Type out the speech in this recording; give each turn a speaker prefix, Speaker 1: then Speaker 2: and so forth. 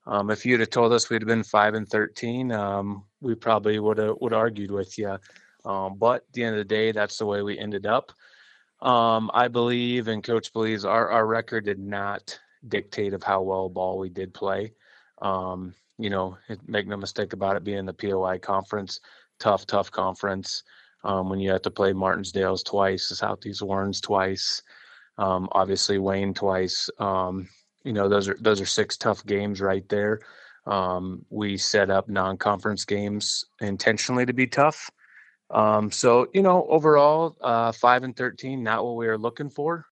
Speaker 1: If you'd have told us we'd have been 5-13, we probably would argued with you. But at the end of the day, that's the way we ended up. I believe, and Coach believes, our record did not dictate of how well ball we did play. Make no mistake about it, being in the POI conference, tough conference. When you have to play Martinsdale's twice, Southeast Warrens twice, obviously Wayne twice. Those are six tough games right there. We set up non-conference games intentionally to be tough. Overall, 5-13, not what we were looking for.